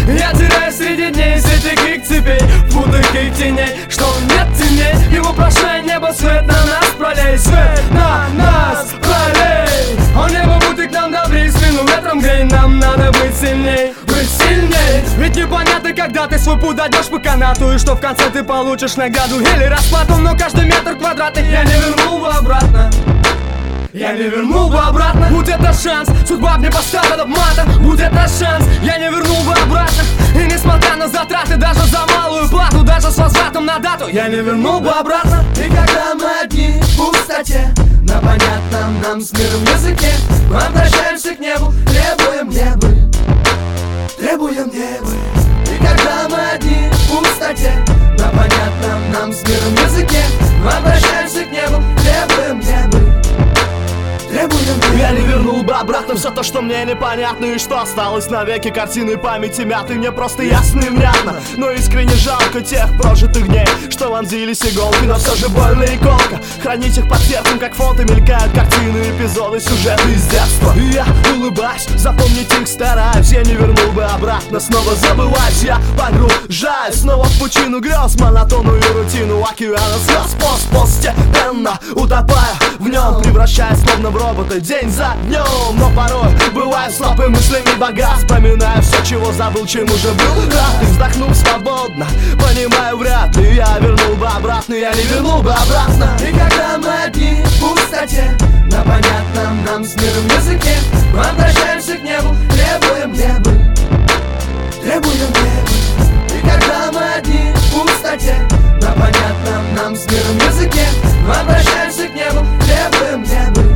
Я теряюсь среди дней, среди их цепей, в путах их теней, что нет теней. Его прошлое небо, свет на нас пролей, свет на нас пролей. Он небо будто к нам добрей, спину ветром грей. Нам надо быть сильней, быть сильней. Ведь непонятно, когда ты свой путь дойдешь по канату, и что в конце ты получишь награду или расплату. Но каждый метр квадратный я не вернул бы обратно. Я не вернул бы обратно. Будь это шанс, судьба мне поставит обмана. Будь это шанс, я не вернул бы обратно. И несмотря на затраты, даже за малую плату, даже с возвратом на дату, я не вернул бы обратно. И когда мы одни в пустоте, на понятном нам с миром языке, мы обращаемся к небу, требуем небы, требуем небы. И когда мы одни в пустоте, на понятном нам с миром языке, мы обращаемся к небу, требуем небы. Я не вернул бы обратно все то, что мне непонятно, и что осталось навеки картины памяти мяты. Мне просто ясно и внятно, но искренне жалко тех прожитых дней, что вонзились иголки, но все же больно и колко. Хранить их под сердцем, как фото, мелькают картины, эпизоды, сюжеты из детства. И я улыбаюсь, запомнить их стараюсь. Я не вернул бы обратно, снова забываюсь. Я погружаюсь снова в пучину грез, монотонную рутину океана слез. Постепенно утопаю в нем, превращаясь словно в робота день за днем. Но порой бываю слаб и мыслями богат, вспоминаю все, чего забыл, чем уже был рад. И вздохнув свободно, понимаю, вряд ли я вернул бы обратно. Я не вернул бы обратно. И когда мы одни в пустоте, на понятном нам с миром языке, мы обращаемся к небу, требуем небы, требуем небы. И когда мы одни в пустоте, на понятном нам с миром языке, мы обращаемся к небу, требуем небы,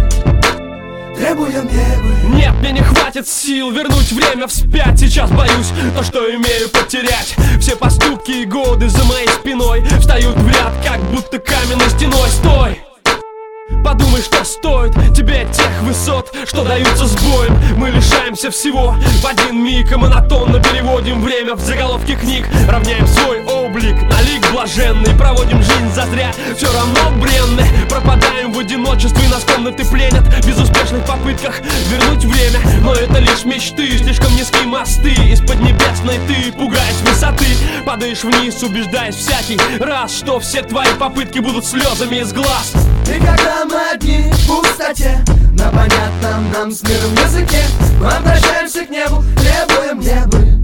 требуем небы. Нет, мне не хватит сил вернуть время вспять. Сейчас боюсь то, что имею, потерять. Все поступки и годы за моей спиной встают в ряд, как будто каменной стеной. Стой! Подумай, что стоит тебе тех высот, что даются с боем. Мы лишаемся всего в один миг, и монотонно переводим время в заголовки книг. Равняем свой облик на лик блаженный, проводим жизнь зазря, все равно бренны. Пропадаем в одиночестве, нас комнаты пленят в безуспешных попытках вернуть время. Но это лишь мечты, слишком низкие мосты. Из-под небесной ты, пугаясь высоты, падаешь вниз, убеждаясь всякий раз, что все твои попытки будут слезами из глаз. И когда мы одни в пустоте, на понятном нам с миром языке, мы обращаемся к небу, требуем небы,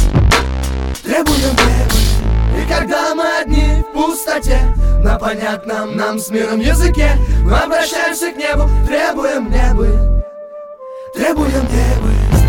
требуем небы. И когда мы одни в пустоте, на понятном нам с миром языке, мы обращаемся к небу, требуем небы, требуем небы.